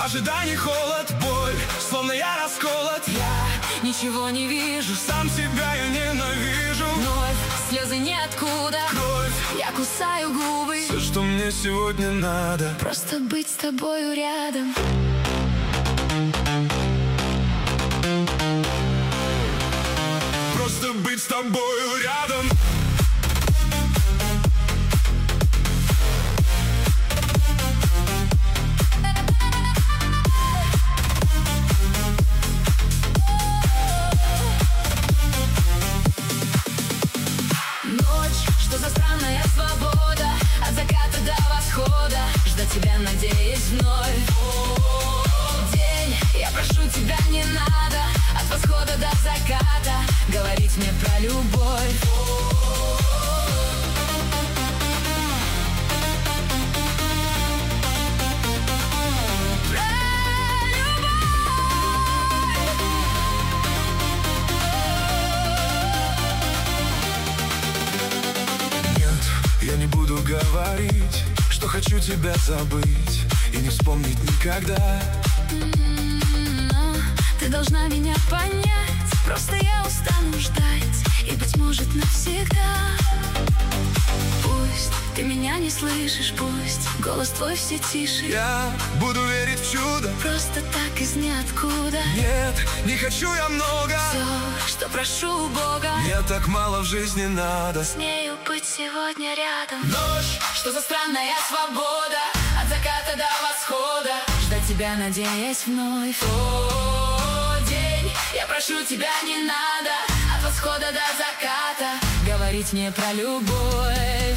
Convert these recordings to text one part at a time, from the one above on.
ожиданий холод, боль, словно я расколот. Я ничего не вижу, Сам себя я ненавижу. вновь слезы ниоткуда. Кровь, Я кусаю губы, все, что мне сегодня надо. просто быть с тобою рядом. Просто быть с тобою рядом. Ночь, что за странная свобода, от заката до восхода, ждать тебя, надеясь вновь. День, я прошу тебя, не надо, от восхода до заката говорить мне про любовь. Я не буду говорить, что хочу тебя забыть и не вспомнить никогда. Но ты должна меня понять, просто я устану ждать, и, быть может, навсегда. Пусть ты меня не слышишь, пусть голос твой все тише. Я буду верить в чудо. Просто так из ниоткуда. Нет, не хочу я много. Все, что прошу у Бога, Мне так мало в жизни надо. смею быть сегодня рядом. Ночь, Что за странная свобода, от заката до восхода, ждать тебя, надеясь вновь. О, день, я прошу тебя, не надо, от восхода до заката говорить мне про любовь.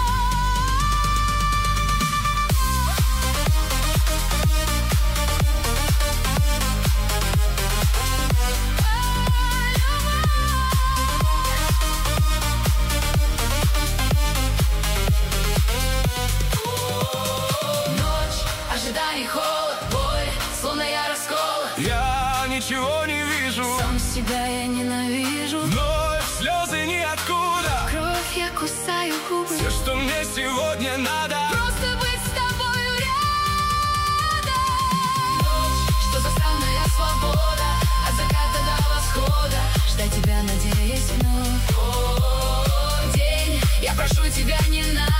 Ожиданий холод, боль, словно я расколот. я ничего не вижу. Сам себя я ненавижу. Вновь слезы ниоткуда. Кровь, я кусаю губы. Все, что мне сегодня надо. Просто быть с тобою рядом. Ночь, что за странная свобода, от заката до восхода, ждать тебя, надеясь вновь. О, день, я прошу тебя, не надо,